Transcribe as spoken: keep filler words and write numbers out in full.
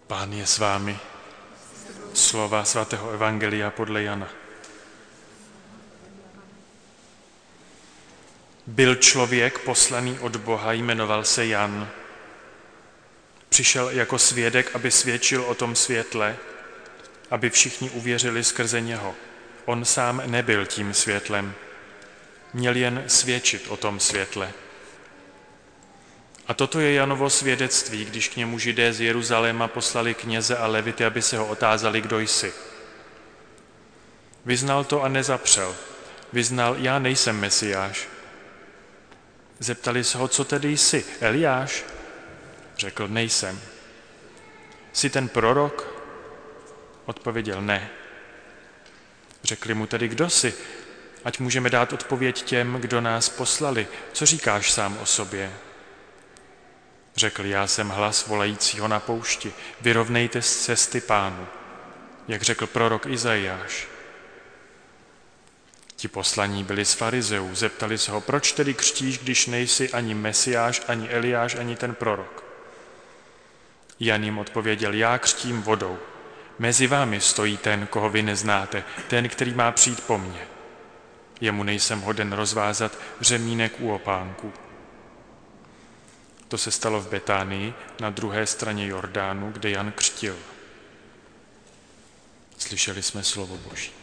Pán je s vámi. Slova svatého evangelia podle Jana. Byl člověk poslaný od Boha, jmenoval se Jan. Přišel jako svědek, aby svědčil o tom světle, aby všichni uvěřili skrze něho. On sám nebyl tím světlem, měl jen svědčit o tom světle. A toto je Janovo svědectví, když k němu Židé z Jeruzaléma poslali kněze a levity, aby se ho otázali, kdo jsi. Vyznal to a nezapřel. Vyznal, já nejsem Mesiáš. Zeptali se ho, co tedy jsi, Eliáš? Řekl, nejsem. Jsi ten prorok? Odpověděl, ne. Řekli mu tedy, kdo jsi? Ať můžeme dát odpověď těm, kdo nás poslali. Co říkáš sám o sobě? Řekl, já jsem hlas volajícího na poušti. Vyrovnejte cesty Pánu, jak řekl prorok Izajáš. Ti poslaní byli z farizeů, zeptali se ho, proč tedy křtíš, když nejsi ani Mesiáš, ani Eliáš, ani ten prorok? Jan jim odpověděl, já křtím vodou. Mezi vámi stojí ten, koho vy neznáte, ten, který má přijít po mně. Jemu nejsem hoden rozvázat řemínek u opánku. To se stalo v Betánii, na druhé straně Jordánu, kde Jan křtil. Slyšeli jsme slovo Boží.